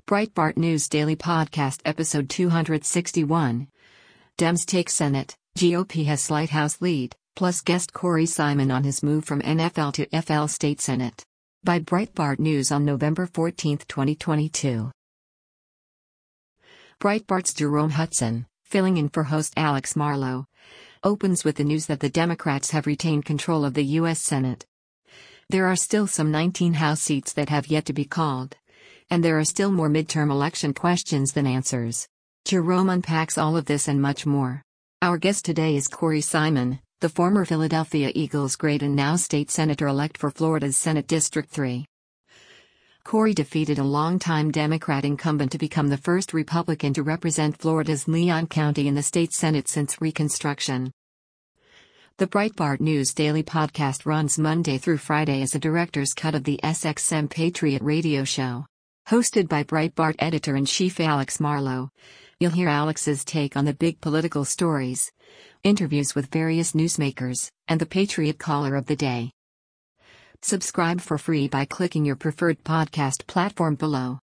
Breitbart News Daily Podcast Episode 261. Dems take Senate, GOP has slight House lead, plus guest Corey Simon on his move from NFL to FL State Senate. By Breitbart News on November 14, 2022. Breitbart's Jerome Hudson, filling in for host Alex Marlow, opens with the news that the Democrats have retained control of the U.S. Senate. There are still some 19 House seats that have yet to be called. And there are still more midterm election questions than answers. Jerome unpacks all of this and much more. Our guest today is Corey Simon, the former Philadelphia Eagles great and now state senator-elect for Florida's Senate District 3. Corey defeated a longtime Democrat incumbent to become the first Republican to represent Florida's Leon County in the state Senate since Reconstruction. The Breitbart News Daily Podcast runs Monday through Friday as a director's cut of the SXM Patriot radio show. Hosted by Breitbart editor-in-chief Alex Marlow, you'll hear Alex's take on the big political stories, interviews with various newsmakers, and the Patriot Caller of the Day. Subscribe for free by clicking your preferred podcast platform below.